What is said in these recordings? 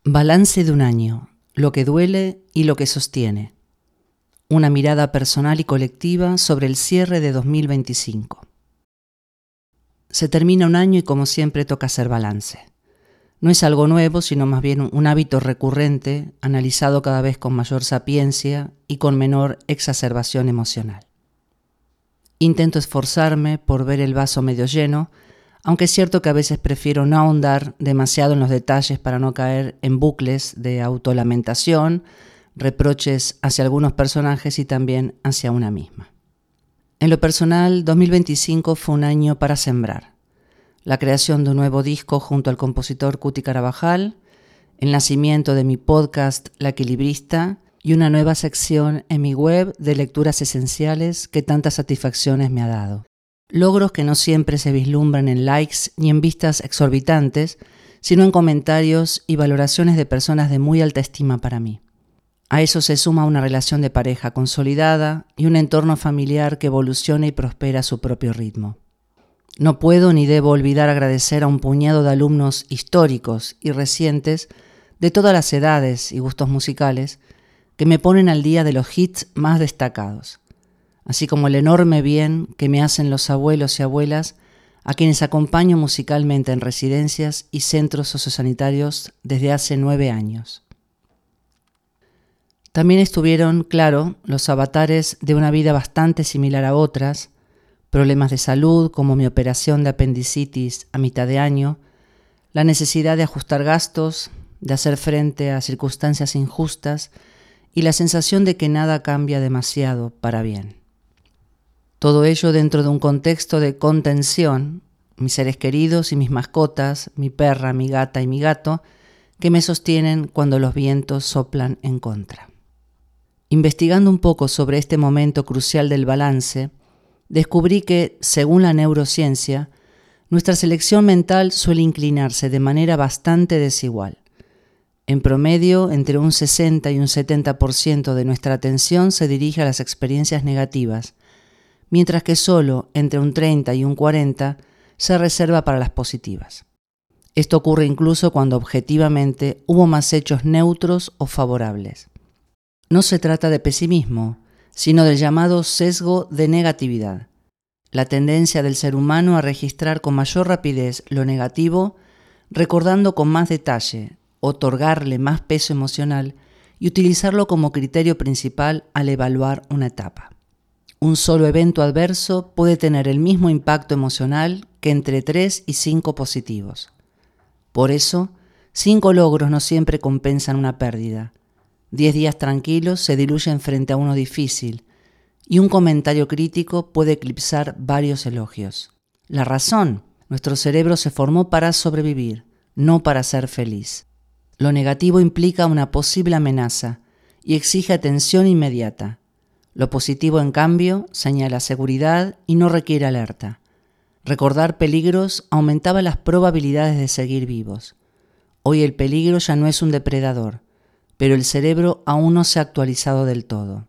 Balance de un año, lo que duele y lo que sostiene. Una mirada personal y colectiva sobre el cierre de 2025. Se termina un año y como siempre toca hacer balance. No es algo nuevo, sino más bien un hábito recurrente, analizado cada vez con mayor sapiencia y con menor exacerbación emocional. Intento esforzarme por ver el vaso medio lleno, aunque es cierto que a veces prefiero no ahondar demasiado en los detalles para no caer en bucles de autolamentación, reproches hacia algunos personajes y también hacia una misma. En lo personal, 2025 fue un año para sembrar. La creación de un nuevo disco junto al compositor Cuti Carabajal, el nacimiento de mi podcast La Equilibrista y una nueva sección en mi web de lecturas esenciales que tantas satisfacciones me ha dado. Logros que no siempre se vislumbran en likes ni en vistas exorbitantes, sino en comentarios y valoraciones de personas de muy alta estima para mí. A eso se suma una relación de pareja consolidada y un entorno familiar que evoluciona y prospera a su propio ritmo. No puedo ni debo olvidar agradecer a un puñado de alumnos históricos y recientes de todas las edades y gustos musicales que me ponen al día de los hits más destacados, así como el enorme bien que me hacen los abuelos y abuelas a quienes acompaño musicalmente en residencias y centros sociosanitarios desde hace 9 años. También estuvieron, claro, los avatares de una vida bastante similar a otras, problemas de salud como mi operación de apendicitis a mitad de año, la necesidad de ajustar gastos, de hacer frente a circunstancias injustas y la sensación de que nada cambia demasiado para bien. Todo ello dentro de un contexto de contención, mis seres queridos y mis mascotas, mi perra, mi gata y mi gato, que me sostienen cuando los vientos soplan en contra. Investigando un poco sobre este momento crucial del balance, descubrí que, según la neurociencia, nuestra selección mental suele inclinarse de manera bastante desigual. En promedio, entre un 60 y un 70% de nuestra atención se dirige a las experiencias negativas, mientras que solo entre un 30 y un 40 se reserva para las positivas. Esto ocurre incluso cuando objetivamente hubo más hechos neutros o favorables. No se trata de pesimismo, sino del llamado sesgo de negatividad, la tendencia del ser humano a registrar con mayor rapidez lo negativo, recordando con más detalle, otorgarle más peso emocional y utilizarlo como criterio principal al evaluar una etapa. Un solo evento adverso puede tener el mismo impacto emocional que entre 3 y 5 positivos. Por eso, 5 logros no siempre compensan una pérdida. 10 días tranquilos se diluyen frente a uno difícil, y un comentario crítico puede eclipsar varios elogios. La razón: nuestro cerebro se formó para sobrevivir, no para ser feliz. Lo negativo implica una posible amenaza y exige atención inmediata. Lo positivo, en cambio, señala seguridad y no requiere alerta. Recordar peligros aumentaba las probabilidades de seguir vivos. Hoy el peligro ya no es un depredador, pero el cerebro aún no se ha actualizado del todo.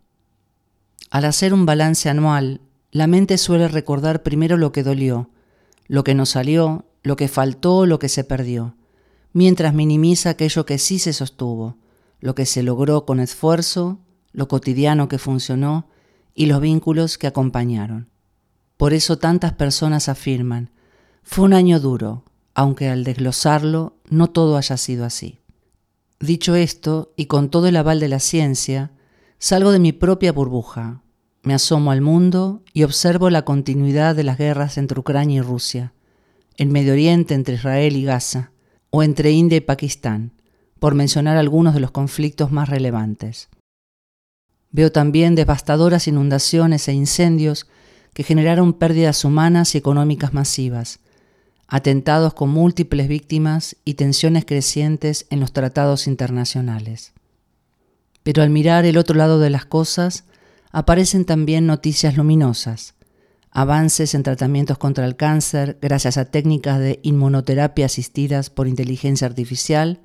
Al hacer un balance anual, la mente suele recordar primero lo que dolió, lo que no salió, lo que faltó, lo que se perdió, mientras minimiza aquello que sí se sostuvo, lo que se logró con esfuerzo, lo cotidiano que funcionó y los vínculos que acompañaron. Por eso tantas personas afirman: fue un año duro, aunque al desglosarlo no todo haya sido así. Dicho esto, y con todo el aval de la ciencia, salgo de mi propia burbuja, me asomo al mundo y observo la continuidad de las guerras entre Ucrania y Rusia, el Medio Oriente entre Israel y Gaza, o entre India y Pakistán, por mencionar algunos de los conflictos más relevantes. Veo también devastadoras inundaciones e incendios que generaron pérdidas humanas y económicas masivas, atentados con múltiples víctimas y tensiones crecientes en los tratados internacionales. Pero al mirar el otro lado de las cosas, aparecen también noticias luminosas, avances en tratamientos contra el cáncer gracias a técnicas de inmunoterapia asistidas por inteligencia artificial,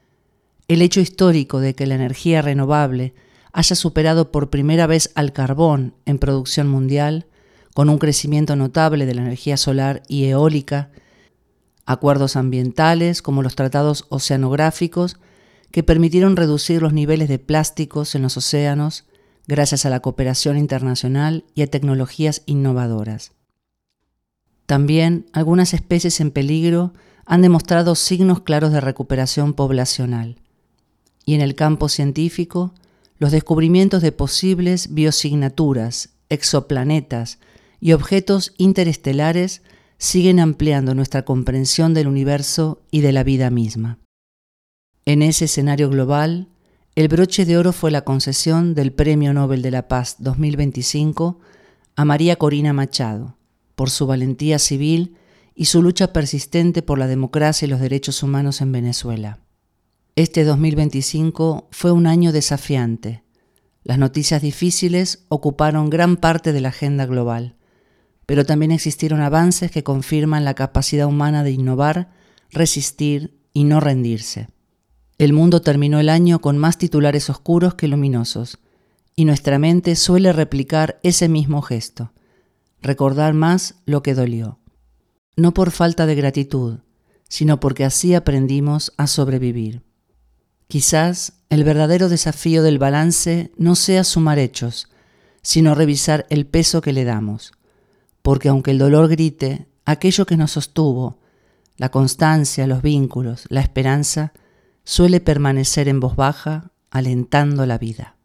el hecho histórico de que la energía renovable haya superado por primera vez al carbón en producción mundial, con un crecimiento notable de la energía solar y eólica, acuerdos ambientales como los tratados oceanográficos que permitieron reducir los niveles de plásticos en los océanos gracias a la cooperación internacional y a tecnologías innovadoras. También algunas especies en peligro han demostrado signos claros de recuperación poblacional. Y en el campo científico, los descubrimientos de posibles biosignaturas, exoplanetas y objetos interestelares siguen ampliando nuestra comprensión del universo y de la vida misma. En ese escenario global, el broche de oro fue la concesión del Premio Nobel de la Paz 2025 a María Corina Machado, por su valentía civil y su lucha persistente por la democracia y los derechos humanos en Venezuela. Este 2025 fue un año desafiante. Las noticias difíciles ocuparon gran parte de la agenda global, pero también existieron avances que confirman la capacidad humana de innovar, resistir y no rendirse. El mundo terminó el año con más titulares oscuros que luminosos, y nuestra mente suele replicar ese mismo gesto, recordar más lo que dolió. No por falta de gratitud, sino porque así aprendimos a sobrevivir. Quizás el verdadero desafío del balance no sea sumar hechos, sino revisar el peso que le damos, porque aunque el dolor grite, aquello que nos sostuvo, la constancia, los vínculos, la esperanza, suele permanecer en voz baja, alentando la vida.